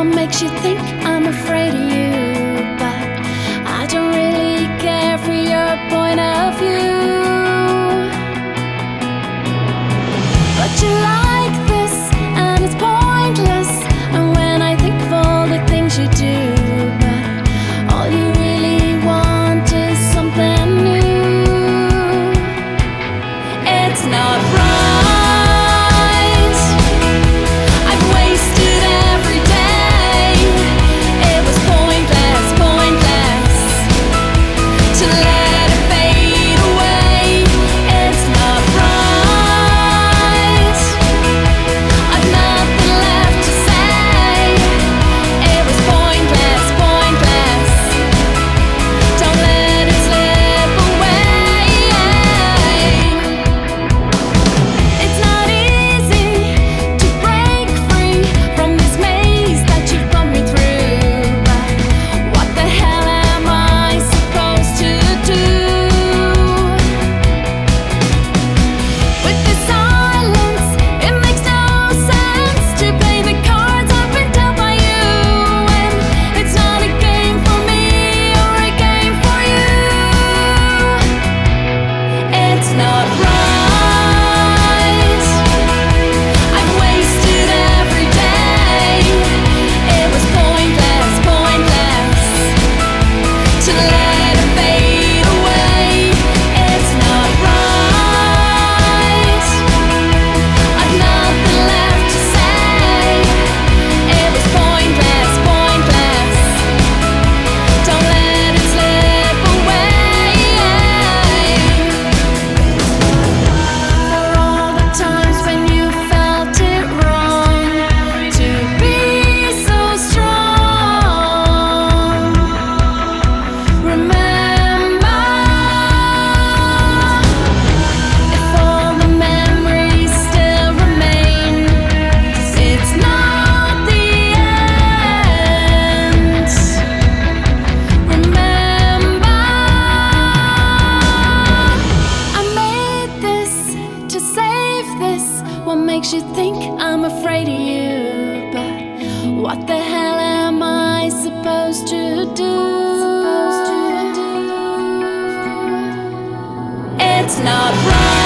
What makes you think I'm afraid of you? But I don't really care for your point of view. But you like this, and it's pointless. And when I think of all the things you do, but all you really want is something new. It's not right. I've wasted every day. It was pointless, pointless to let it fade away. It's not right. I've nothing left to say. It was pointless, pointless. Don't let it slip away. It's not easy to break free from this maze that you've put me through. But what the hell am I supposed to do? With this silence, it makes no sense to play the cards I've been dealt by you. And it's not a game for me or a game for you. It's not right. I've wasted every day. It was pointless, pointless to let it fade away. It's not right. I've nothing left to say. It was pointless, pointless. Don't let it slip away. For all the times when you felt it wrong to be so strong, remember, if all the memories still remain, it's not the end. Remember, I made this to save this. What makes you think I'm afraid of you? But what the hell am I supposed to do? It's not right.